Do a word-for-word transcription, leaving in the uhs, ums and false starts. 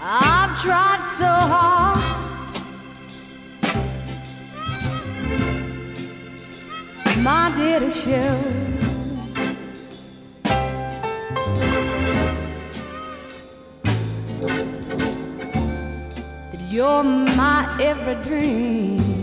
I've tried so hard my dear to show that you're my every dream.